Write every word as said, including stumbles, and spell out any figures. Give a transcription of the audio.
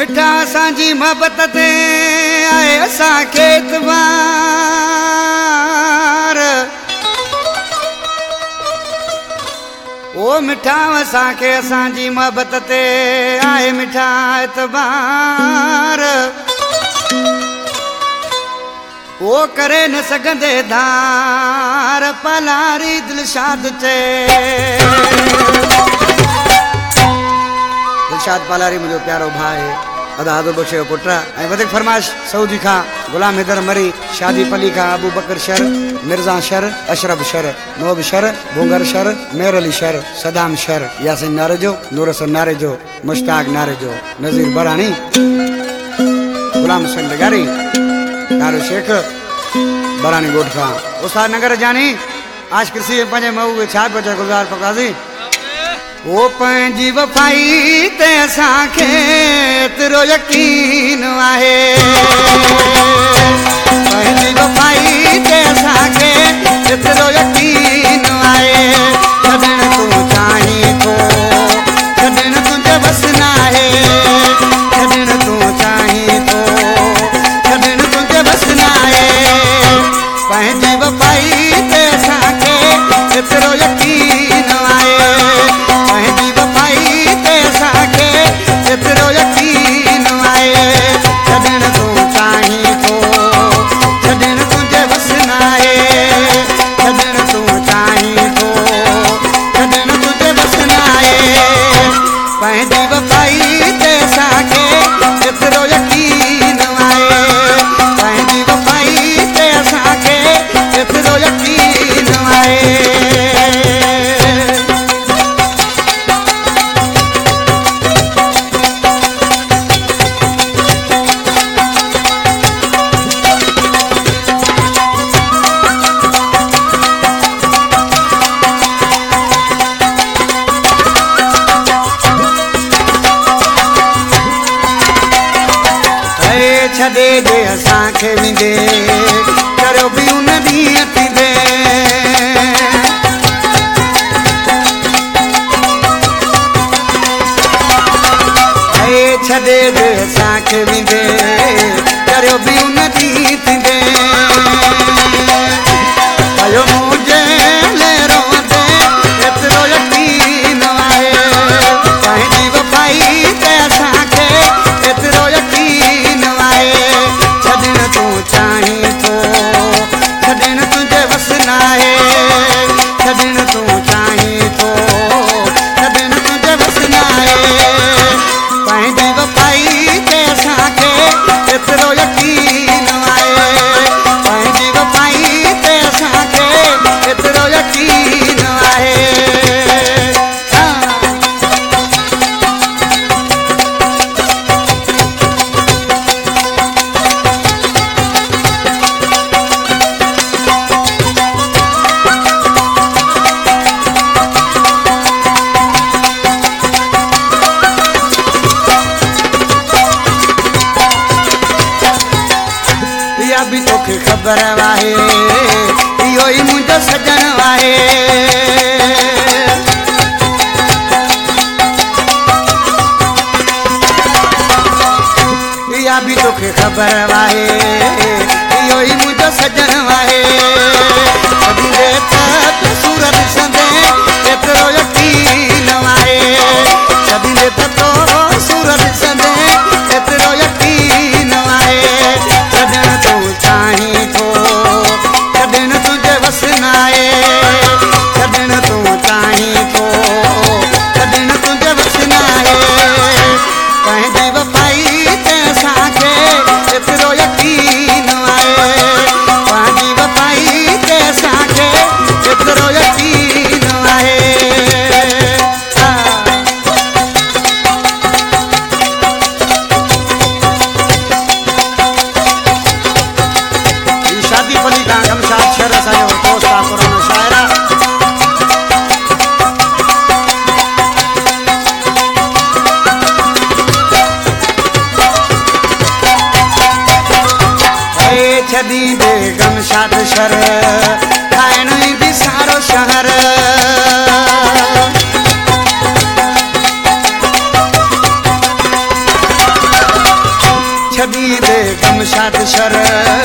मिठा असांजी मोहब्बत ते आए असांखे एतबार ओ मिठा असांखे असांजी मोहब्बत ते आए मिठा एतबार ओ करे न सघंदे धार पलारी दिलशाद चे दिलशाद पलारी मुझो प्यारो भाई अदा आदो बख्शे जो पुट ऐं वधीक फरमाइश सऊदी खां गुलाम हैदर मरी शादी पली खां अबू बकर शर मिर्ज़ा शर अशरफ शर नोब शर भूंगर शर मेर अली शर सदाम शर यासिन नारे जो नूर हसन नारे जो मुश्ताक नारे जो नज़ीर बरानी गुलाम हुसैन लगारी नारो शेख बरानी गोठ खां उस्ताद नगर जानी आज कृषि पंहिंजे महू छा पियो गुज़ार पकासी ओ पंहिंजी वफ़ाई ते असांखे एतिरो यकीन आहे पंहिंजी वफ़ाई ते असांखे एतिरो यकीन आहे छॾण तूं चाहीं थो छॾण तुंहिंजे बस न आहे छॾण तूं चाहीं थो छॾण तुंहिंजे बस न आहे पंहिंजी वफ़ाई ते असांखे एतिरो यकीन आहे पंहिंजी वफ़ाई ते असांखे एतिरो यकीन आहे छॾण तूं चाहीं थो छॾण तुंहिंजे बस न आहे छॾण तूं चाहीं थो छॾण तुंहिंजे बस न आहे पंहिंजी वफ़ाई ते असांखे एतिरो यकीन आहे पंहिंजी वफ़ाई ते असांखे एतिरो यकीन आहे छॾे जे असांखे विंदे करियो बि उन ॾींहं थींदे छॾे जे असांखे विंदे करियो बि उन ॾींहं थींदे कयो मुंहिंजे लहरों ते एतिरो यकीन आहे पंहिंजी वफ़ाई ते असांखे एतिरो यकीन छॾण तूं चाहीं थो छॾण तुंहिंजे बस न आहे छॾण तूं चाहीं थो छॾण तुंहिंजे बस न आहे पंहिंजी वफ़ाई ते असांखे एतिरो यकीन आहे पंहिंजी वफ़ाई ते असांखे एतिरो यकीन आहे बि तोखे ख़बर आहे इहो ई मुंहिंजो सजण आहे इहा बि तोखे ख़बर आहे इहो ई मुंहिंजो सजण आहे छॾींदे त सूरत ॾिसंदे एतिरो यकीन आहे छॾींदे त तो सूरत ॾिसंदे एतिरो यकीन आहे छॾण तूं चाहीं थो छॾण तुंहिंजे बस न आहे छॾण तूं चाहीं थो छॾण तुंहिंजे बस न आहे पंहिंजी वफ़ाई ते असांखे एतिरो यकीन आहे पंहिंजी वफ़ाई ते असांखे एतिरो यकीन आहे शादी पली खां गमशाद शहर असांजो दोस्त आहे पुराणो शाइर आहे छॾींदे गमशाद शहर खाइण ईंदी सारो शहर निशात शर